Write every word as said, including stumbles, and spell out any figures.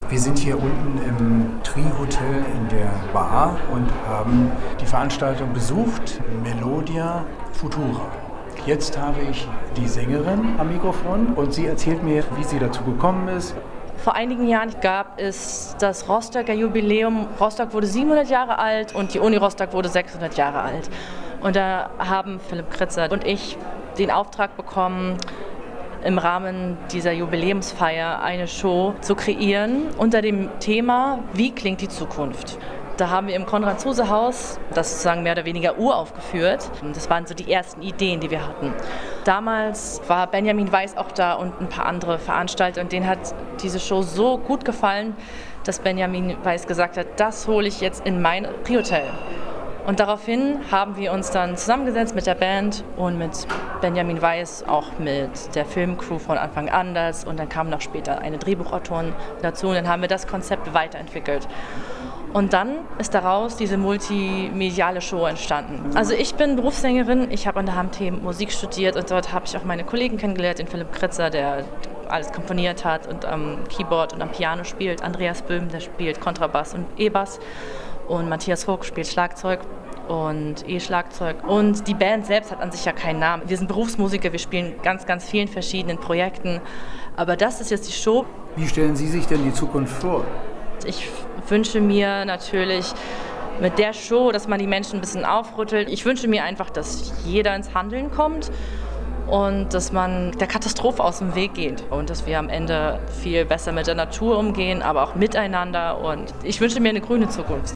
Wir sind hier unten im Tri-Hotel in der Bar und haben die Veranstaltung besucht, Melodia Futura. Jetzt habe ich die Sängerin am Mikrofon und sie erzählt mir, wie sie dazu gekommen ist. Vor einigen Jahren gab es das Rostocker Jubiläum. Rostock wurde siebenhundert Jahre alt und die Uni Rostock wurde sechshundert Jahre alt. Und da haben Philipp Kritzer und ich den Auftrag bekommen, im Rahmen dieser Jubiläumsfeier eine Show zu kreieren unter dem Thema Wie klingt die Zukunft? Da haben wir im Konrad-Zuse-Haus das sozusagen mehr oder weniger uraufgeführt. Das waren so die ersten Ideen, die wir hatten. Damals war Benjamin Weiß auch da und ein paar andere Veranstalter und denen hat diese Show so gut gefallen, dass Benjamin Weiß gesagt hat, das hole ich jetzt in mein Tri-Hotel. Und daraufhin haben wir uns dann zusammengesetzt mit der Band und mit Benjamin Weiß, auch mit der Filmcrew von Anfang an das. Und dann kam noch später eine Drehbuchautorin dazu und dann haben wir das Konzept weiterentwickelt. Und dann ist daraus diese multimediale Show entstanden. Also ich bin Berufssängerin, ich habe an der H M T Musik studiert und dort habe ich auch meine Kollegen kennengelernt, den Philipp Kritzer, der alles komponiert hat und am Keyboard und am Piano spielt, Andreas Böhm, der spielt Kontrabass und E-Bass und Matthias Ruck spielt Schlagzeug und E-Schlagzeug. Und die Band selbst hat an sich ja keinen Namen. Wir sind Berufsmusiker, wir spielen ganz, ganz vielen verschiedenen Projekten, aber das ist jetzt die Show. Wie stellen Sie sich denn die Zukunft vor? Ich wünsche mir natürlich mit der Show, dass man die Menschen ein bisschen aufrüttelt. Ich wünsche mir einfach, dass jeder ins Handeln kommt und dass man der Katastrophe aus dem Weg geht und dass wir am Ende viel besser mit der Natur umgehen, aber auch miteinander. Und ich wünsche mir eine grüne Zukunft.